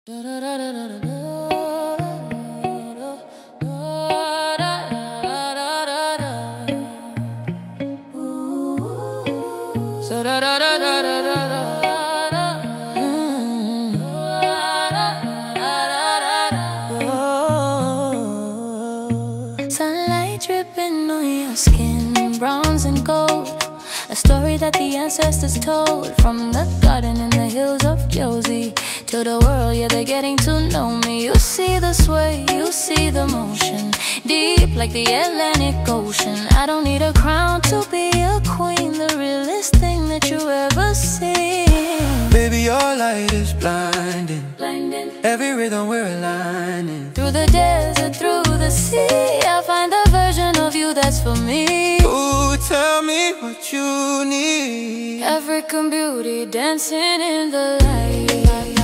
Sunlight dripping on your skin, bronze and gold. A story that the ancestors told. From the garden in the hills of Josie to the world, yeah, they're getting to know me. You see the sway, you see the motion, deep like the Atlantic Ocean. I don't need a crown to be a queen, the realest thing that you ever see. Baby, your light is blinding, every rhythm we're aligning. Through the desert, through the sea, I'll find the version of you that's for me. Ooh, tell me what you need. African beauty dancing in the light.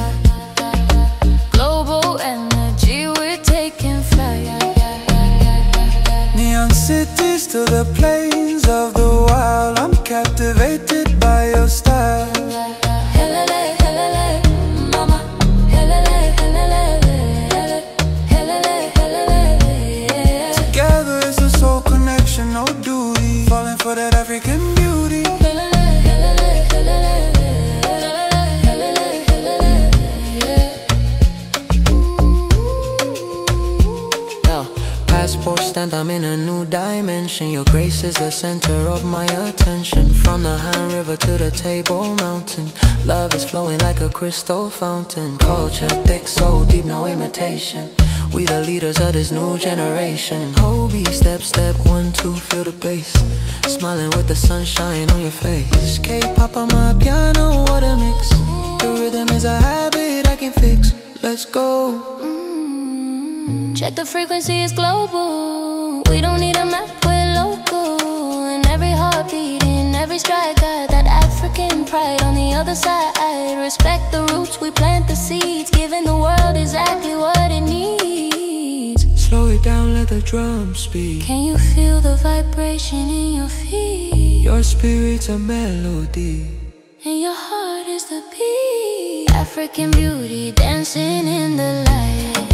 Global energy, we're taking flight. Neon cities to the plains of the wild, I'm captivated by your style. Helele, helele, mama. Helele, helele, helele, helele, yeah. Together it's a soul connection, no duty. Falling for that African beauty. Helele, helele, helele, helele, helele, yeah. Now, passport stamped, I'm in a new dimension. Your grace is the center of my attention. From the Han River to the Table Mountain, love is flowing like a crystal fountain. Culture thick, so deep, no imitation. We the leaders of this new generation. Hobie, step, step, 1, 2, feel the bass. Smiling with the sunshine on your face. K-pop on my piano, what a mix. The rhythm is a habit I can fix. Let's go. Check the frequency, it's global. We don't need a map, we're local. And every heartbeat, in every stride, got that African pride on the other side. Respect the roots, we plant the seeds, giving the world exactly what it needs. Slow it down, let the drums speak. Can you feel the vibration in your feet? Your spirit's a melody, And your heart is the beat. African beauty dancing in the light.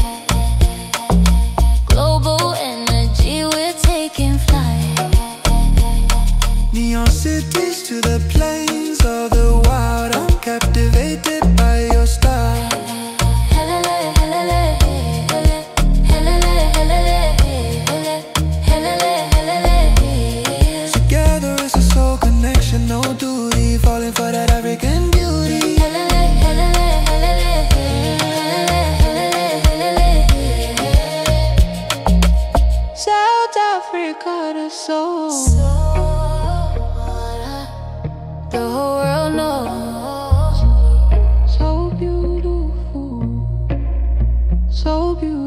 Global energy, we're taking flight. neon cities to the plains of the wild, I'm captivated by your style. Helele, helele, helele, helele, helele, helele. Together it's a soul connection, no duty. Falling for that African beauty. Helele, helele, helele, helele, helele. South Africa, the soul. The whole world knows. So beautiful, so beautiful.